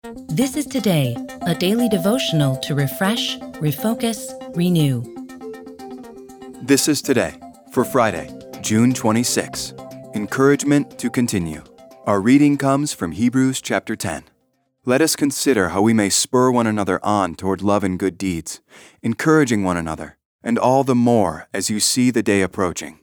This is Today, a daily devotional to refresh, refocus, renew. This is Today for Friday, June 26. Encouragement to continue. Our reading comes from Hebrews chapter 10. Let us consider how we may spur one another on toward love and good deeds, encouraging one another, and all the more as you see the day approaching.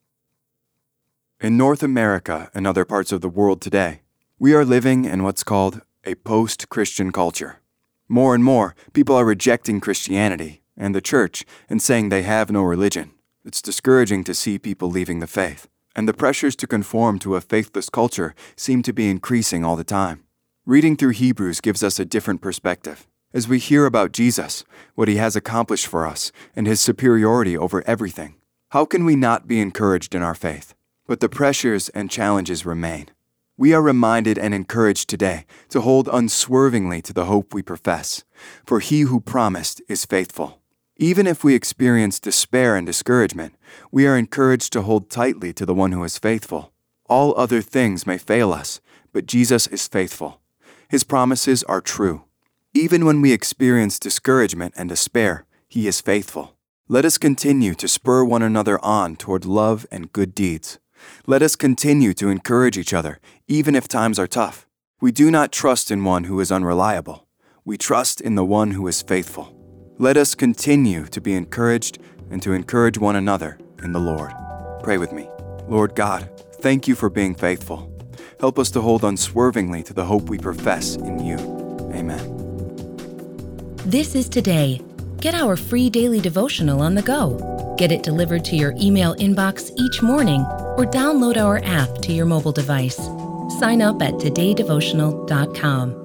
In North America and other parts of the world today, we are living in what's called a post-Christian culture. More and more, people are rejecting Christianity and the church and saying they have no religion. It's discouraging to see people leaving the faith, and the pressures to conform to a faithless culture seem to be increasing all the time. Reading through Hebrews gives us a different perspective. As we hear about Jesus, what he has accomplished for us, and his superiority over everything, how can we not be encouraged in our faith? But the pressures and challenges remain. We are reminded and encouraged today to hold unswervingly to the hope we profess, for he who promised is faithful. Even if we experience despair and discouragement, we are encouraged to hold tightly to the one who is faithful. All other things may fail us, but Jesus is faithful. His promises are true. Even when we experience discouragement and despair, he is faithful. Let us continue to spur one another on toward love and good deeds. Let us continue to encourage each other, even if times are tough. We do not trust in one who is unreliable. We trust in the one who is faithful. Let us continue to be encouraged and to encourage one another in the Lord. Pray with me. Lord God, thank you for being faithful. Help us to hold unswervingly to the hope we profess in you. Amen. This is Today. Get our free daily devotional on the go. Get it delivered to your email inbox each morning or download our app to your mobile device. Sign up at todaydevotional.com.